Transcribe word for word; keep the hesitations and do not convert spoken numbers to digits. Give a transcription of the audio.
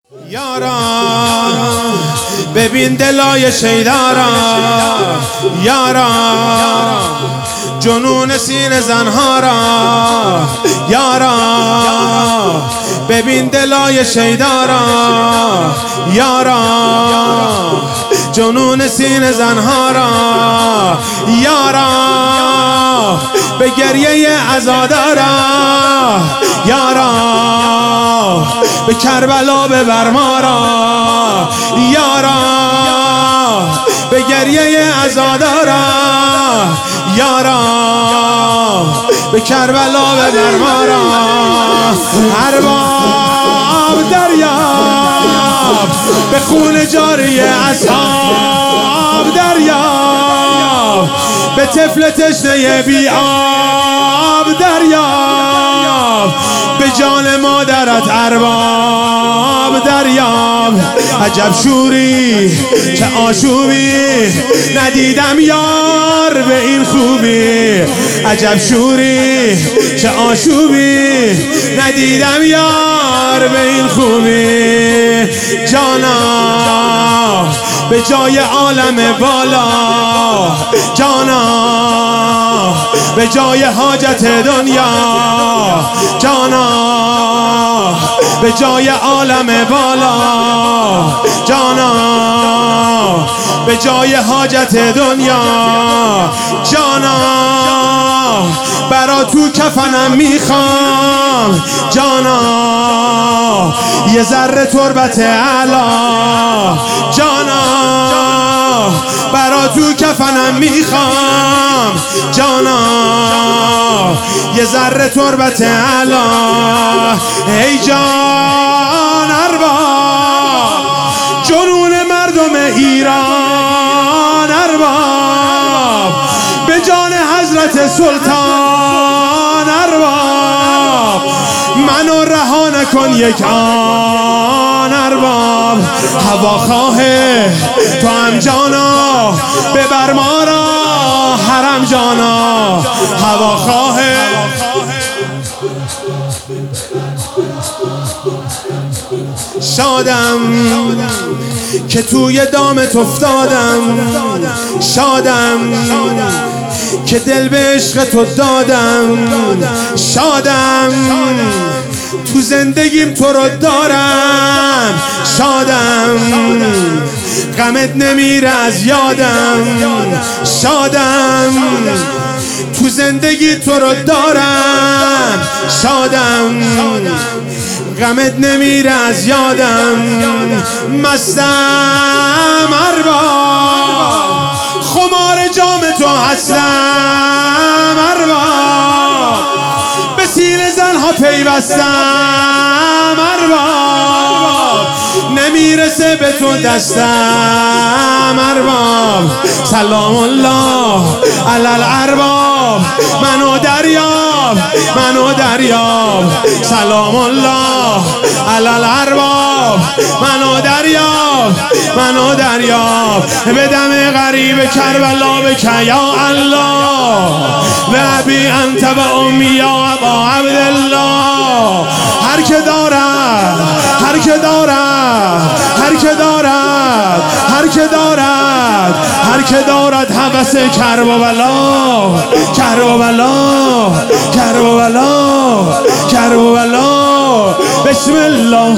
یاران ببین دلای شیداران، یاران جنون سینه زنها را، یاران ببین دلای شیداران، یاران جنون سینه زنها را، یاران به گریه عزاداران، یاران به کربلا ببر ما را، یاران به گریه عزاداران، یاران به کربلا ببر ما را. ارباب دریاب به خون جاری اصحاب، دریاب به طفل تشنه بی آب، دریاب به جان مادرت ارباب، دریاب عجب شوری چه آشوبی ندیدم یار به این خوبی، عجب شوری چه آشوبی ندیدم یار به این خوبی. جانا به جای عالم بالا، جانا به جای حاجت دنیا، جانا به جای عالم بالا، جانا به جای حاجت دنیا، جانا برا تو کفنم میخوام، جانا یه ذره تربت علا، جانا برا تو کفنم میخوام، جانا یه ذره تربت علا. ای جان ارباب جنون مردم ایران، ارباب به جان حضرت سلطان، ارباب منو رها نکن یک آن، ارباب هواخواه تو هم جانا ببر ما را حرم جانا، هواخواه شادم که توی دامت افتادم، شادم که دل به عشق تو دادم، شادم تو زندگیم تو رو دارم، شادم غمت نمیره از یادم، شادم تو زندگی تو رو دارم، شادم غمت نمیره از یادم. مستم ارباب خمار جام تو هستم، ارباب به سینه زنها پیوستم، ارباب نمیرسه به تو دستم، ارباب سلام الله علی الارباب منو دریاب، منو دریاب سلام الله علی الارباب منو دریاب، منو دریاب به دم غریب کربلا بکن یا الله، به ابی انت و امی یا ابا عبدالله. هر که دارد هر که دارد هر که دارد هر که دارد هر که دارد هوس کربلا، کربلا کربلا کربلا. بسم الله